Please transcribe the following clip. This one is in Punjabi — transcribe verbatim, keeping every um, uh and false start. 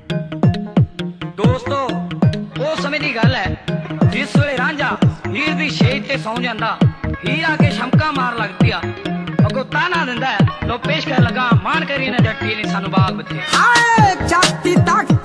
ਦੋਸਤੋ ਉਹ ਸਮੇਂ ਦੀ ਗੱਲ ਹੈ ਜਿਸ ਵੇਲੇ ਰਾਂਝਾ ਹੀਰ ਦੀ ਛੇਜ ਤੇ ਸੌਂ ਜਾਂਦਾ। ਹੀਰ ਆ ਕੇ ਸ਼ਮਕਾ ਮਾਰ ਲੱਗਦੀ ਆ, ਅੱਗੋਂ ਤਾਨਾ ਦਿੰਦਾ ਲੋ ਪੇਸ਼ ਕਰ ਲਗਾ ਮਾਨ ਕਰੀ ਨਾ ਜੱਟੀ ਨੇ ਸਾਨੂੰ ਬਾਗ ਬੱਚੇ ਆਏ ਛਾਤੀ ਤੱਕ